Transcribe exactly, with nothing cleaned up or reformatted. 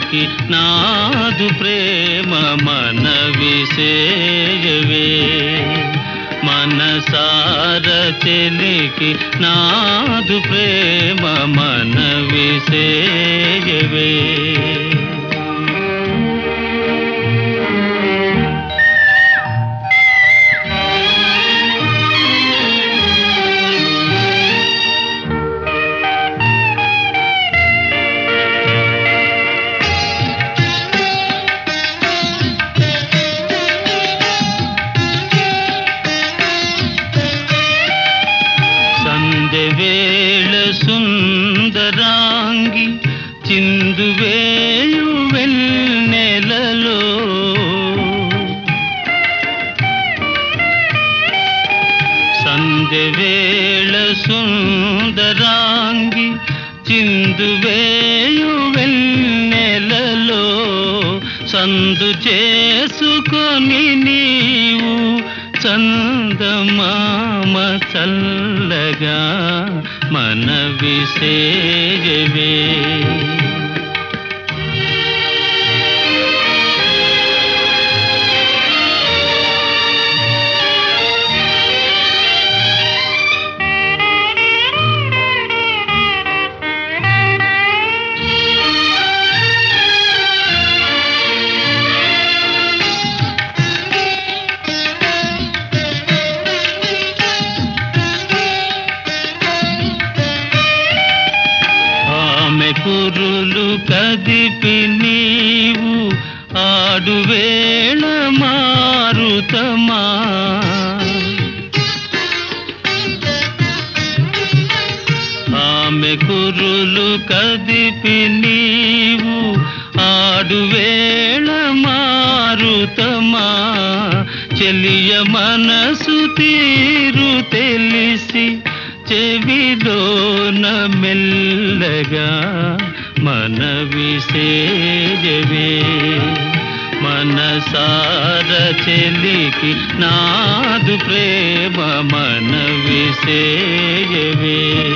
చెలికి నాదు ప్రేమ మనవిసేయవే మనసార చెలికి నాదు ప్రేమ మనవిసేయవే వేళ సుందరాంగి చిందువేయు వెన్నెలలో సంధ్య వేళ సుందరాంగి చిందువేయు వెన్నెలలో సందు చేసుకొని నీవు చందమామ చల్లగా మనవిసేయవే కురులు కదిపి నీవు ఆడువేళ మారుతమా ఆమె కురులు కదిపి నీవు ఆడువేళ మారుతమా చెలియ మనసు తీరు తెలిసి చెవిలోన మెల్లగా మనవిసేయవే మనసార చెలికి నాదు ప్రేమ మనవిసేయవే